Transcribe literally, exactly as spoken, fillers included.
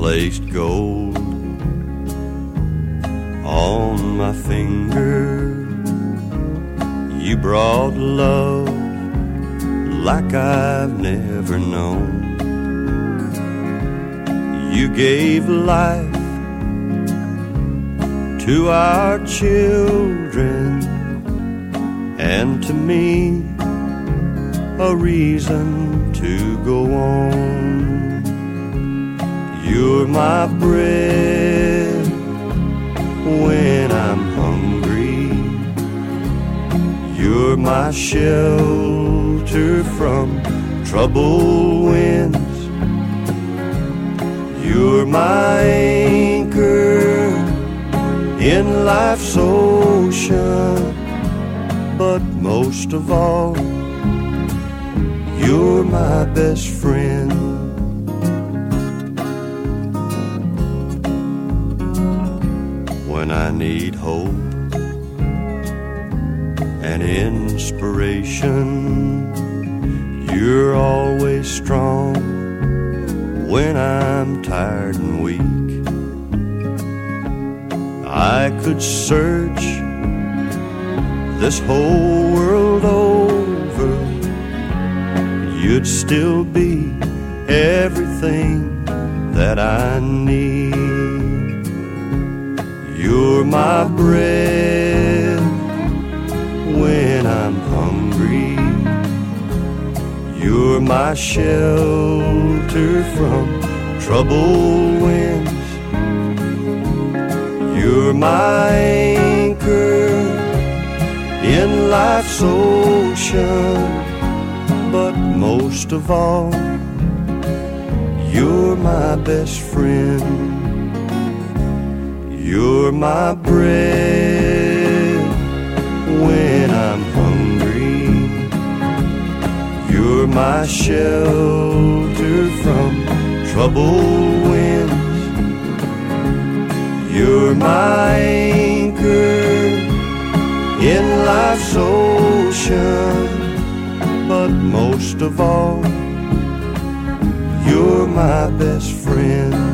placed gold on my finger. You brought love like I've never known. You gave life to our children, and to me a reason to go on. You're my bread when I'm hungry. You're my shelter from troubled winds. You're my anchor in life's ocean. But most of all, you're my best friend. When I need hope and inspiration, you're always strong when I'm tired and weak. I could search this whole world over, you'd still be everything that I need. You're my bread when I'm hungry. You're my shelter from troubled winds. You're my anchor in life's ocean. But most of all, you're my best friend. You're my bread when I'm hungry. You're my shelter from troubled winds. You're my anchor in life's ocean. But most of all, you're my best friend.